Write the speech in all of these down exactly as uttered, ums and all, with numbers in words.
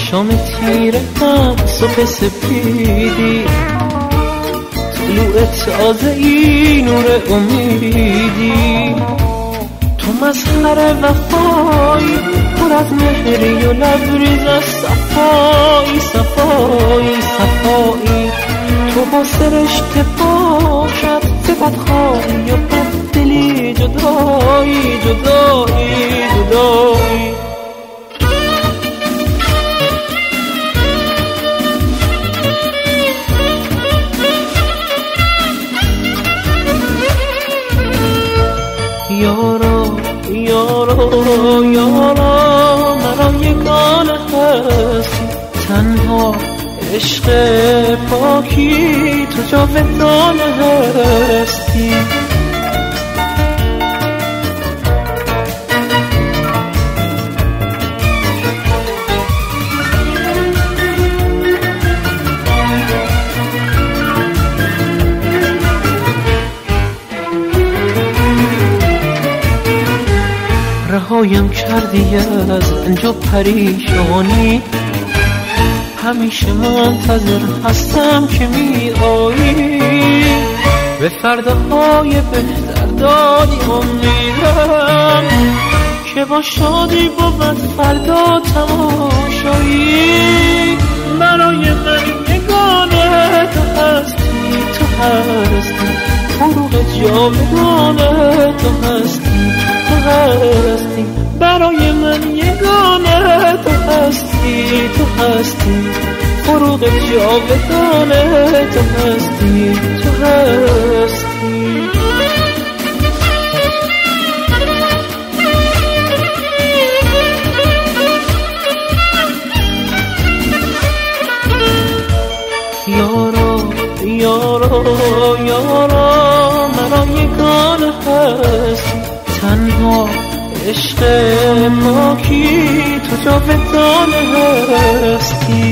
شام تیره هم صبح سپیدی، طلوع تازه ای نور امیدی، تو مظهر وفایی پر از مهری و لبریز از صفایی صفایی صفایی، تو با سرشت پاشد سبت خواهی و بد دلی جدایی جدایی جدایی. یارا یارا یارا مرا یگانه هستی، تنها عشق پاکی تو جاودانه هستی. رهایم کردی از رنج و پریشانی، همیشه منتظر هستم که می آیی، به فرداهای بهتر دادی امیدم که با شادی بود فردا تماشایی. برای من یگانه تو هستی تو هستی، فروغ جاودانه تو هستی تو هستی، برای من یگانه تو هستی تو هستی، فروغ جاودانه تو هستی تو هستی. یارا یارا یارا مرا یگانه هستی، تنها عشق پاکی تو جاودانه هستی.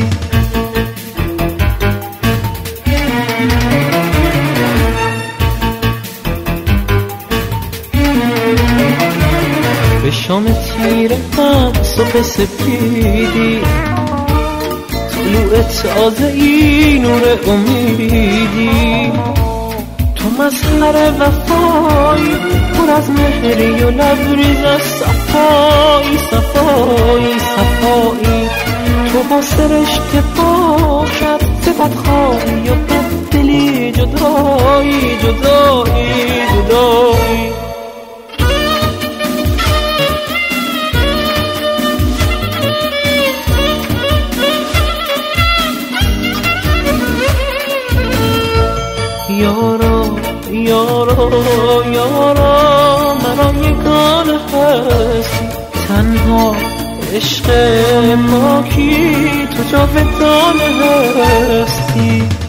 به شام تیره هم صبح سپیدی، طلوع تازه ای نور امیدی، تو مظهر وفایی پر از مهری و لبریز از صفایی صفایی صفایی، تو با سرشت پاشد سبت خواهی و بد دلی جدایی جدایی جدایی. یارا یارا یارا مرا یگانه هستی، تنها عشق پاکی تو جاودانه هستی.